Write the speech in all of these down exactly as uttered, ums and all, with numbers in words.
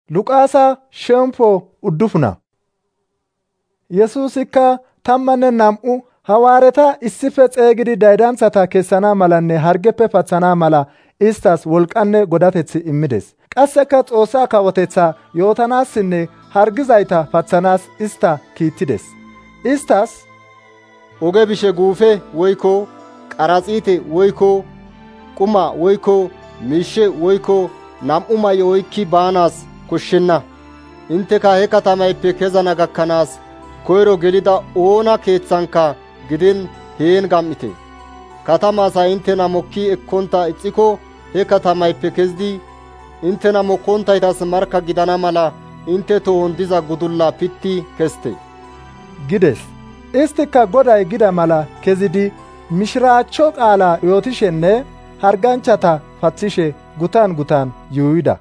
Luqaasa shempo uddufuna. Yesuusikka tammanne nam'u hawaareta issife xeygidi daydanthata kessana malanne hargeppe pathana mala istas wolqanne godateth immides. Qasseka Xoossa kawotetha yootanaassinne hargizayta pathanaas ista kiittides. Istas, oge bishe guufe woykko qaraxiite woykko quma woykko miishe woykko nam'u may'o oykki baanaas koshshenna. Inteka he katamayppe kezana gakkanaas koyro gelida oona keeththanka gidin heen gam7ite. Katama asay inttena mokki ekkonta ixxiko he katamayppe kezidi inttena mokkontaytas markka gidana mala intte tohon diza gudulla pitti kesite gides. Istika Goday gida mala kezidi mishiraachcho qaala yootishenne harganchata pathishe gutan gutan yuuyida.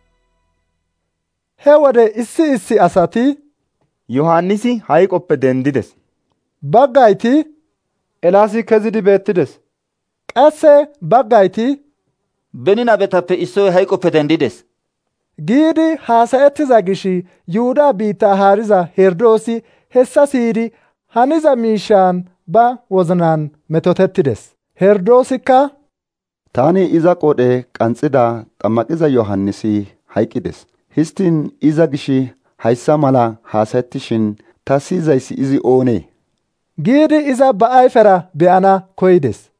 He wode issi issi asati Yohannisi hayqoppe dendides. Baggayti Eelaasi kezidi beettides. Qasse baggayti beni nabetappe issoy hayqoppe dendides giidi haasayettiza gishi Yuhuda biitta haariza Herdoosi hessa siyidi haniza miishan ba wozanan metotettides. Herdoosikka, taani iza qoodhe qanxida xammaqiza Yohannisi hayqides. Histin iza gishi hayssa mala haasayettishin ta siyizayssi izi oonee? giidi iza ba ayfera be'ana koyides.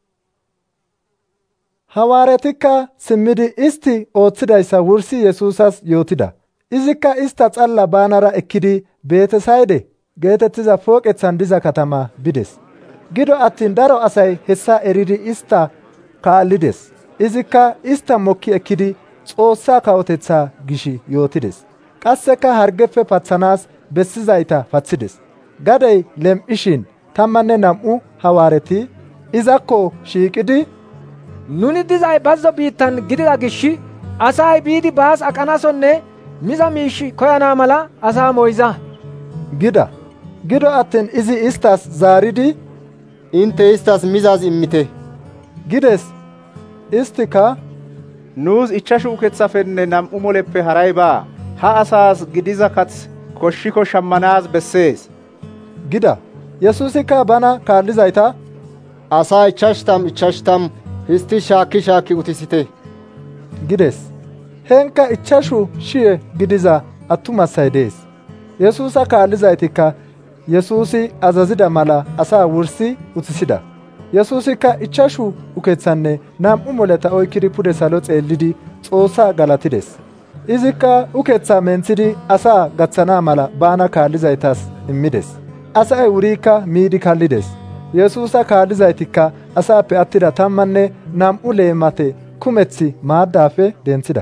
Hawaaretikka simmidi isti ooththidayssa wursi Yesuusas yootida. Izikka ista xalla baanara ekkidi Beetesayde geetettiza pooqethan diza katama bides. Gido attin daro asay hessa eridi ista kaallides. Izikka ista mokki ekkidi Xoossa kawotetha gishi yootides. Qasseka hargeppe pathanaas bessizayta pathides. Gadey lem7ishin tammanne nam'u hawaareti izakko shiiqidi, nuni dizay bazzo biittan gidida gishi asay biidi baas aqanasonne miza miishi koyana mala asaa moyza gida. Gido attin izi istas zaaridi, intte istas mizaaz immite gides. Istika, nuus ichchashu ukethafenne nam'u moleppe haray baa. Ha asaas gidiza kath koshshiko shammanaas bessees gida. Yesuusikka bana kaallizayta, asaa ichchashtam ichchashtam histi shaakki shaakki utisite gides. Henka ichchashu shiye gidiza attumasay dees. Yesuusa kaallizaytikka Yesuusi azazida mala asaa wursi utisida. Yesuusikka ichchashu ukethanne nam'u moleta oykkidi pude salo xeellidi Xoossaa galatides. Izikka ukethaa menthidi asaa gaththana mala bana kaallizaytas immides. Asay wurikka miidi kallides. Yesuusa kaallizaytikka asaappe attida tammanne nam'u leemate kumethi maaddaafe denthida.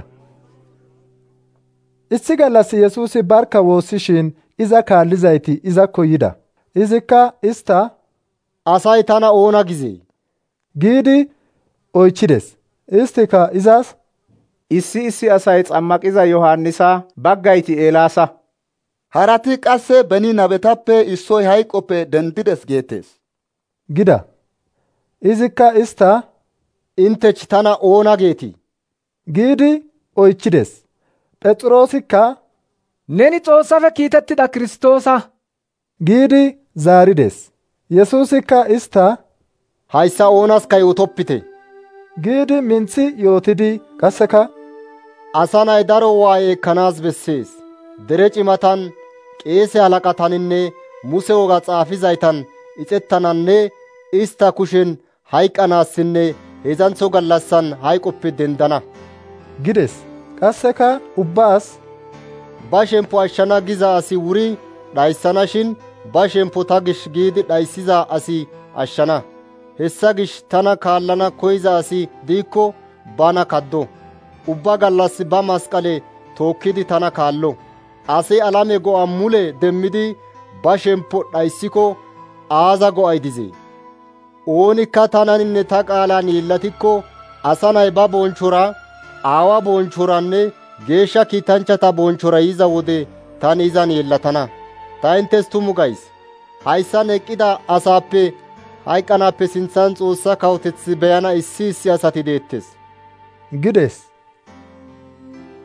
Issi gallas Yesuusi barka woossishin iza kaallizayti izakko yida. Izikka ista, asay tana oona gizee? giidi oychides. Istika izas, issi issi asay xammaqiza Yohannisa, baggayti Eelaasa, harati qasse beni nabetappe issoy hayqoppe dendides geettes gida. Izikka ista, intech tana oona geeti? giidi oychides. Phexroosikka, neni Xoossafe kiitettida Kiristoosa giidi zaarides. Yesuusikka ista, hayssa oonaska yootoppite giidi minthi yootidi qasseka, asa nay daro waaye ekkanaas bessees. Dere cimatan, qeese halaqataninne Muse woga xaafizaytan ixettananne ista kushen hayqqanaassinne heedzantho gallassan hayqoppe dendana gides. Qasseka ubbaas, ba shempo ashshana giza asi wuri dhayssana shin ba shempo ta gish giidi dhayssiza asi ashshana. Hessa gish tana kaallana koyiza asi diikko bana kaddo. Ubba gallas ba masqale tookkidi tana kaallo. Asi alame go'a mule demmidi ba shempo dhayssiko aaza go'ay dizee? Oonikka tananinne ta qaalan yeellatikko asa nay ba bonchora, aawa bonchoranne geeshsha kiitanchchata bonchora yiza wode tani izan yeellatana. Ta inttes tumu gays, hayssan eqqida asaappe hayqqanaappe sinthan Xoossa kawoteth beyana issi issi asati deettes gides.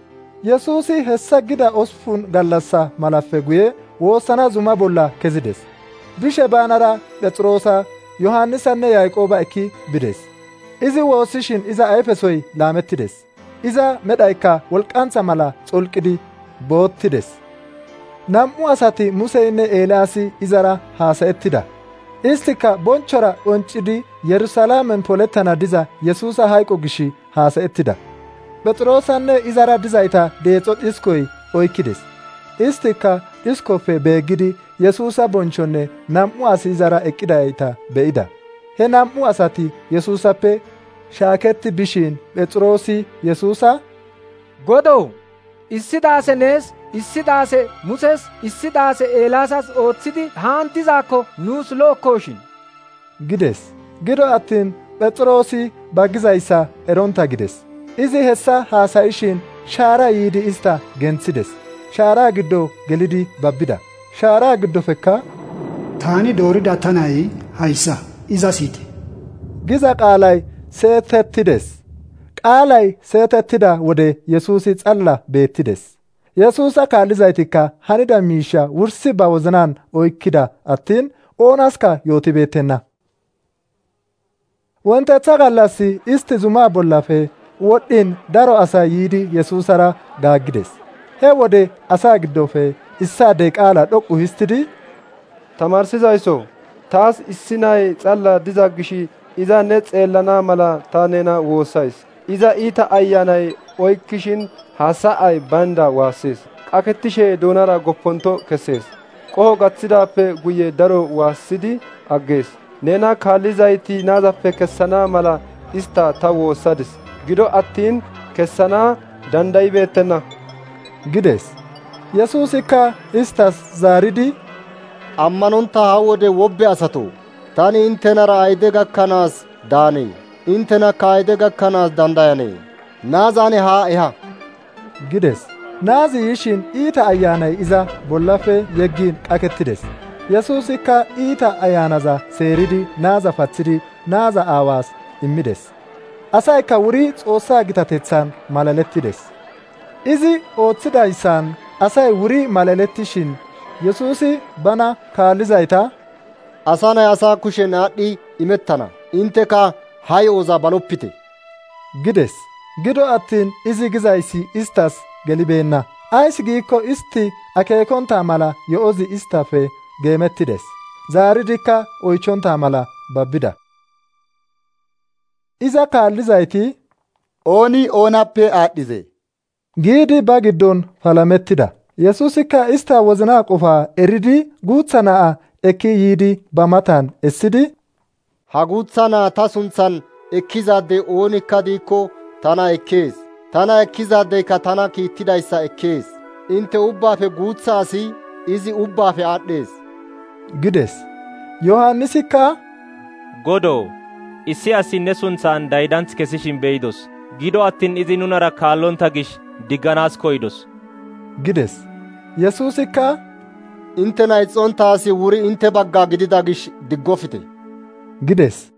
Yesuusi hessa gida osupun gallassa malappe guye woossana zuma bolla kezides. Bishe baanara Phexroosa, Yohannisanne Yaaqooba ekki bides. Izi woossishin iza ayfesoy laamettides. Iza medhaykka wolqantha mala xolqidi boottides. Nam'u asati Museynne Eelaasi izara haasayettida. Istika bonchora qoncidi Yerusalaamen polettana diza Yesuusa hayqo gishi haasayettida. Phexroosanne izara dizayta deexo dhiskoy oykkides. Istika dhiskoppe beeggidi Yesuusa bonchonne nam'u asi izara eqqidayta be'ida. He nam'u asati Yesuusappe shaaketti bishin Phexroosi Yesuusa, Godoo, issi daase nees, issi daase Muses, issi daase Eelaasas ooththidi haan dizaakko nuus lo'okkoshin gides. Gido attin Phexroosi baggizayssa eronta gides. Izi hessa haasayishin shaara yiidi ista genthides. Shaaraa giddo gelidi babbida. Shaaraa giddofekka, Taani doorida ta nayi hayssa iza siite giza qaalay seetettides. Qaalay seetettida wode Yesuusi xalla beettides. Yesuusa kaallizaytikka hanida miisha wursi ba wozanan oykkida attin oonaska yootibeettenna. Wontetha gallassi isti zumaa bollafe wodhin daro asay yiidi Yesuusara gaaggides. He wode asaa giddofe issaadey qaala dhoqqu histidi, Tamaarsizaysoo, taas issi nay xalla diza gishi iza ne xeellana mala ta nena woossays. Iza iita ayyaanay oykkishin haasa'ay baynda waassees. Qakettishe doonara gopponto kessees. Qoho gaththidaappe guye daro waassidi aggees. Nena kaallizayti naazappe kessana mala ista ta woossadis. Gido attiin kessana dandaybeettenna gides. Yesuusikka istas zaaridi, Ammanonta ha wode wobbe asatoo, tani intenara ayde gakkanaas daanee? Intenakka ayde gakkanaas dandayanee? Naazane haa eha gides. Naazi yishin iita ayyaanay iza bollafe yeggin qakettides. Yesuusikka iita ayyaanaza seeridi naaza pathidi naaza aawaas immides. Asaykka wuri Xoossaa gitatethan malalettides. Izi ooththidayssaan asay wuri malalettishin Yesuusi bana kaallizayta, Asa nay asaa kushen aadhdhi imettana. Inteka ha yo'oza balopite gides. Gido attin izi gizayssi istas gelibeenna. Ays giikko isti akeekonta mala yo'ozi istafe geemettides. Zaaridikka oychonta mala babbida. Iza kaallizayti, Ooni oonappe aadhize giidi ba giddon palamettida. Yesuusikka ista wozanaa qofaa eridi guutha na'a ekki yiidi ba matan essidi, Ha guutha naa ta sunthan ekkizaadey oonikka diikko tana ekkees. Tana ekkizaadeykka tana kiittidayssa ekkees. Inte ubbaafe guutha asi izi ubbaafe aadhees gides. Yohannisikka, Godoo, issi asi ne sunthan daydanth kesishin beyidos. Gido attin izi nunara kaallonta gish digganaas koydos gides. Yesuusikka, Intena ixxonta asi wuri inte bagga gidida gish diggofite gides.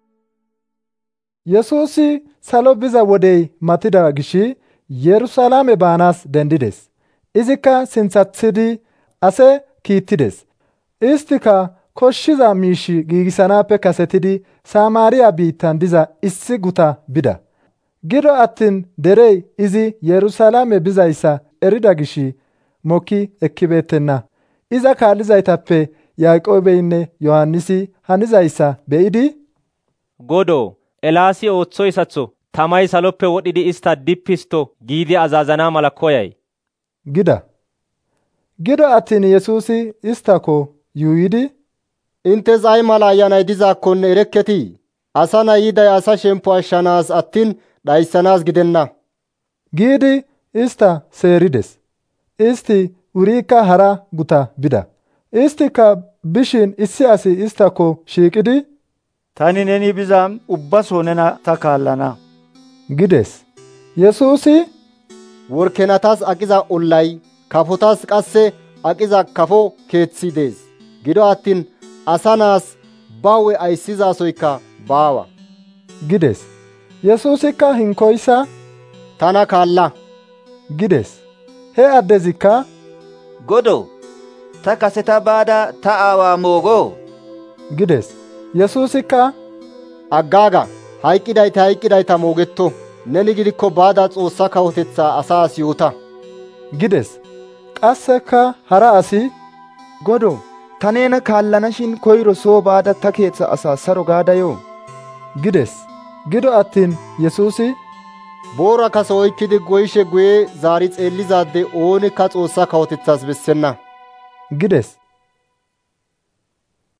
Yesuusi salo biza wodey matida gishi Yerusalaame baanaas dendides. Izikka sinthathidi ase kiittides. Istika koshshiza miishi giigissanaappe kasetidi Samaariya biittan diza issi guta bida. Gido attin derey izi Yerusalaame bizayssa erida gishi mokki ekkibeettenna. Iza kaallizaytappe Yaaqoobeynne Yohannisi hanizayssa be'idi, Godoo, Eelaasi ooththoyssatho tamay saloppe wodhidi ista dippisto giidi azazana mala koyay gida. Gido attin Yesuusi istako yuuyidi, Intes ay mala ayyaanay dizaakkonne erekketii? Asa nay yiday asa shemppo ashshanaas attin dhayssanaas gidenna giidi ista seerides. Isti wuriikka hara guta bida. Istika bishin issi asi istako shiiqidi, Tani neni bizaan ubbaso nena ta kaallana gides. Yesuusi, Workenatas aqiza ollay, kafotas qasse aqiza kafo keeththi dees. Gido attin asa naas bawe ayssizasoykka baawa gides. Yesuusikka hinkoysa, Tana kaalla gides. He addezikka, Godoo, ta kaseta baada ta aawaa moogoo? gides. Yesuusikka, Aggaaga, hayqqidayti hayqqidayta moogetto. Neni gidikko baada Xoossaa kawotetsaa asaas yoota. gides. Qasseka hara asi, Godoo, ta neena kaallanashin koyro soo baada ta keetha asaa saro gaada yoo? gides. Gido attin Yesuusi, Boora kase oykkidi goyishe guye zaari xeellizaade oonikka Xoossaa kawotetsaas bessenna. gides.